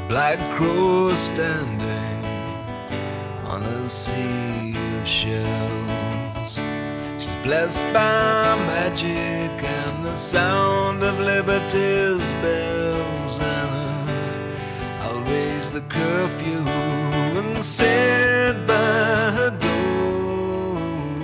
black crow standing on a sea of shells. She's blessed by magic and the sound of liberty's bells. And I'll raise the curfew and sit by her door.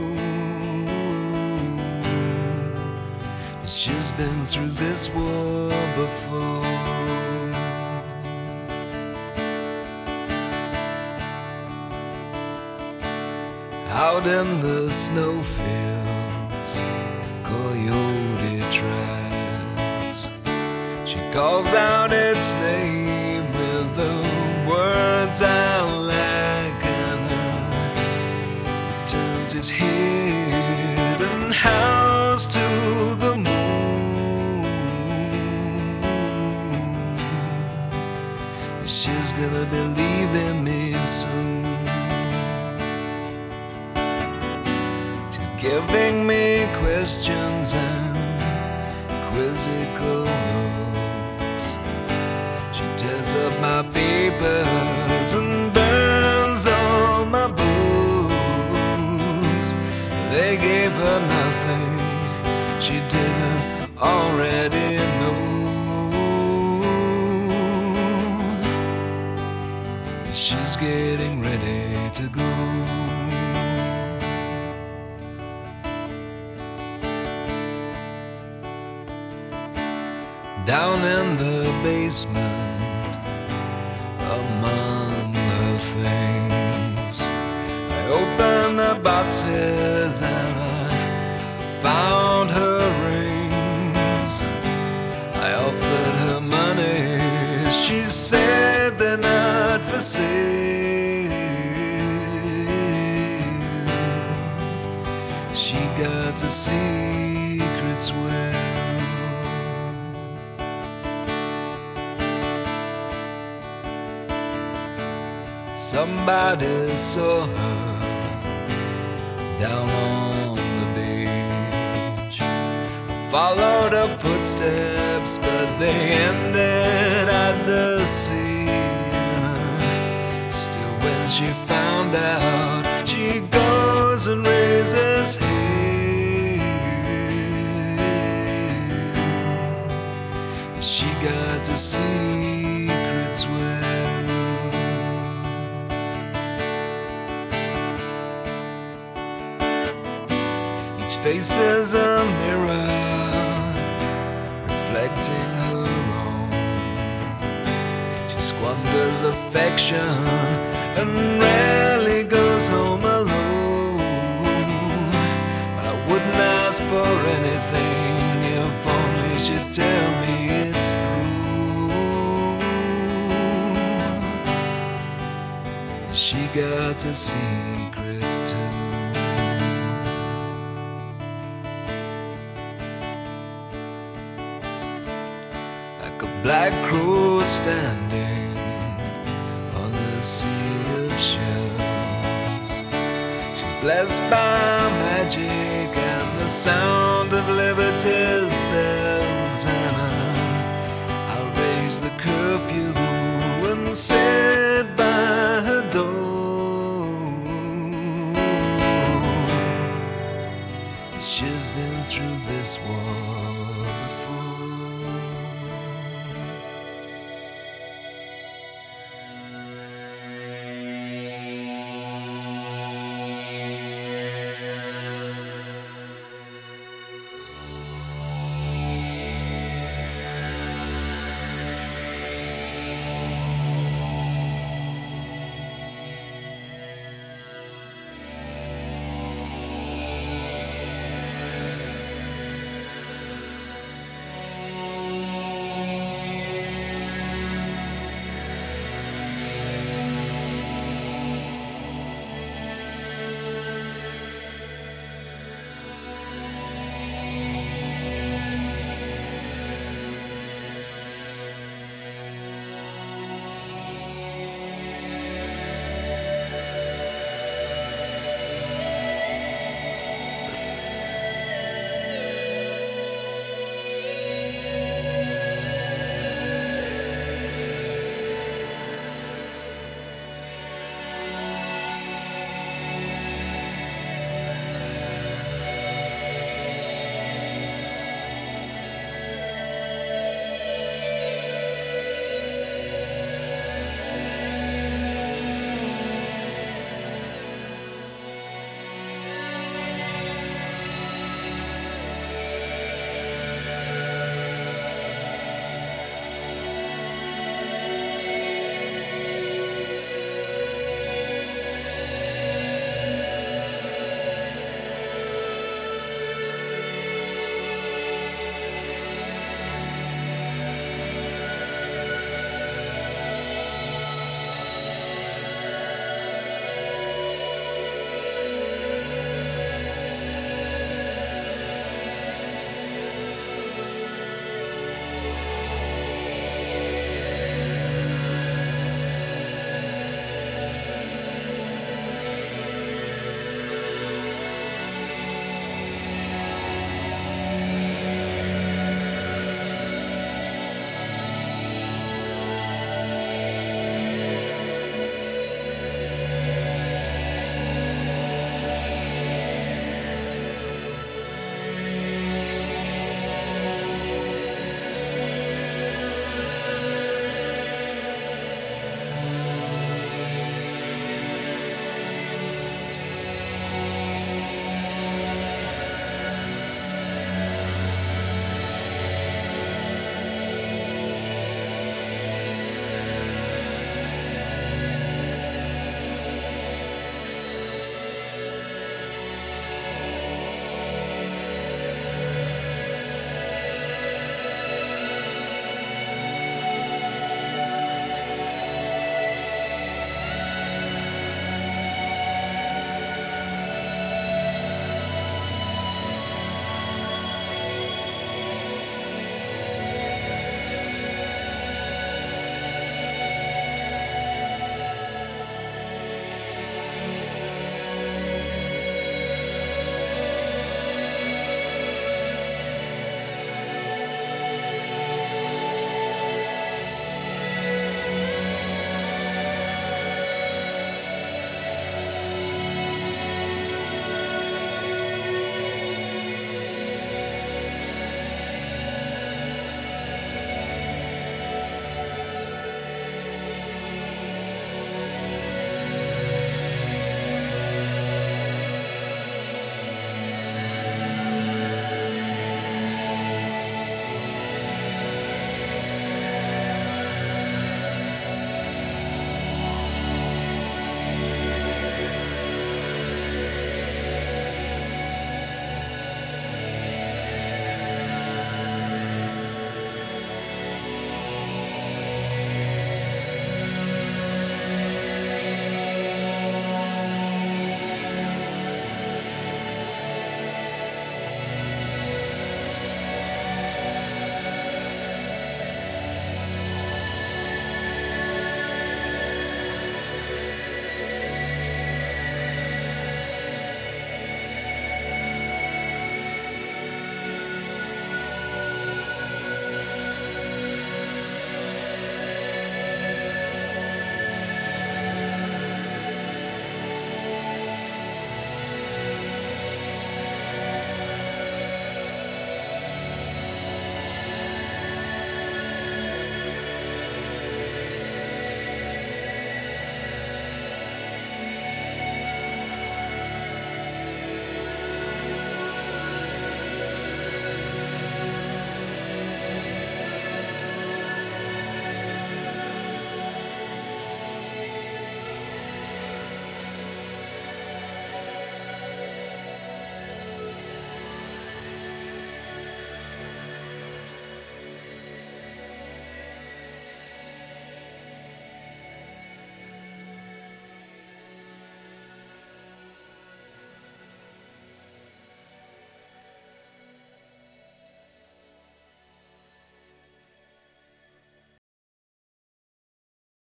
She's been through this war before. Out in the snowfields, coyote tracks. She calls out its name with the words I lack, and turns its head and howls to the moon. She's gonna be leaving me soon. Giving me questions and quizzical looks. She tears up my papers and burns all my books. They gave her nothing she didn't already know. She's getting ready to go. Down in the basement, among the things, I opened the boxes and I found her rings. I offered her money, she said they're not for sale. She got a secret well. Somebody saw her down on the beach. Followed her footsteps, but they ended at the sea. Still, when she found out, she goes and raises hell. She got a secret well. Face is a mirror reflecting her own. She squanders affection and rarely goes home alone. But I wouldn't ask for anything if only she'd tell me it's through. She got her secrets too. A black crow standing on a sea of shells. She's blessed by magic and the sound of liberty's bells. And I'll raise the curfew and sit by her door. She's been through this war